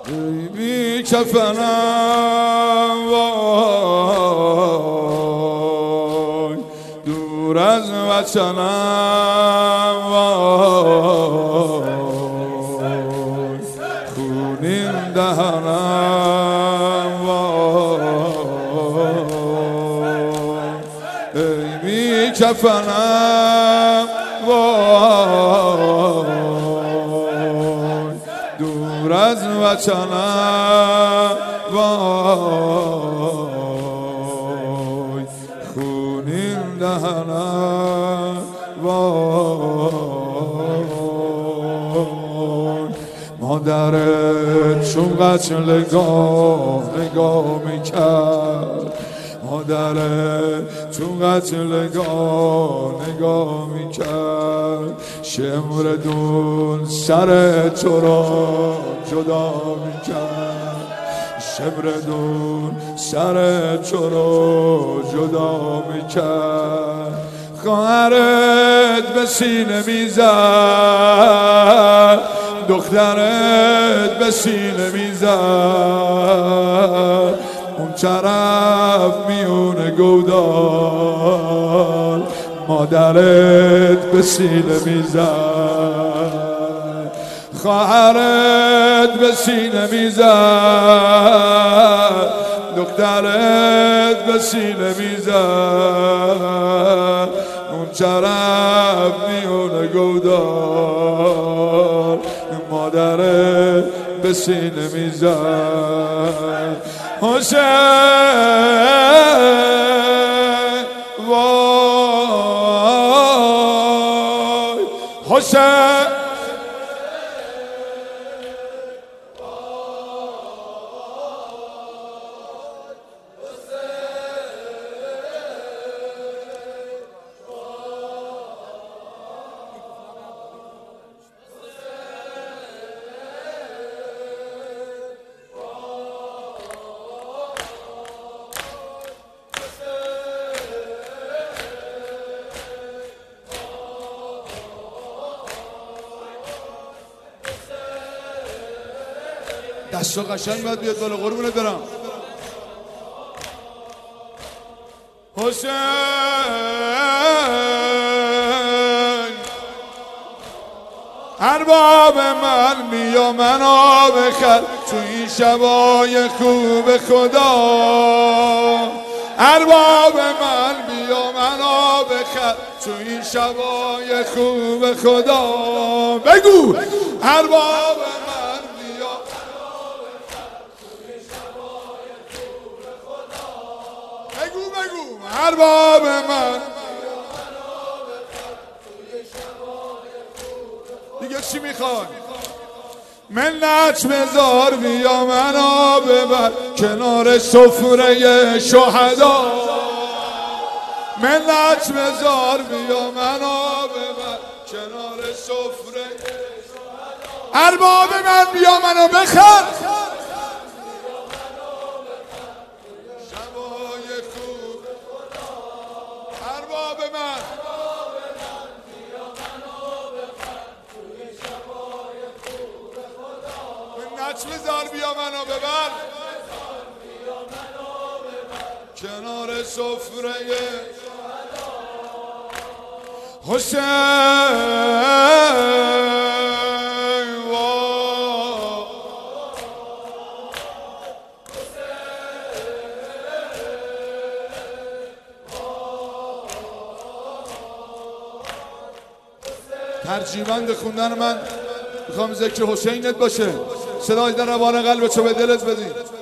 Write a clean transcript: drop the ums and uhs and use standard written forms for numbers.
بی کفنم وای دور از وطنم وای خونین دهنم وای ای بی کفنم وای دور از وطنم وای خونین دهنم وای مادرت چون قتلگاه نگاه میکرد مادرت چون قتلگاه نگاه میکرد شمردون سر تو را جدا میکرد شمردون سر تو را جدا میکرد خواهرت به سینه میزد دخترت به سینه میزد اون طرف میونه گودال مادرت به سینه میزد خواهرت به سینه میزد دخترت به سینه میزد اون طرف میونه گودال مادرت به سینه میزد حسین وای حسین دست قشنگ باید بیاد بالا قربونت برم حسین ارباب من بیا منو بخر تو این شبای خوب خدا ارباب من بیا منو بخر تو این شبای خوب خدا بگو ارباب من بیا بگو ارباب من دیگه چی میخوای منت بذار بیا منو ببر کنار سفره شهدا منت بذار بیا منو ببر کنار سفره شهدا ارباب من بیا منو بخر شبای خوب ارباب من منت بذار بیا منو ببر کنار سفره حسین ترجیبند خوندن من میخوام ذکر حسینت باشه صدای در روان قلبتو به دلت بدی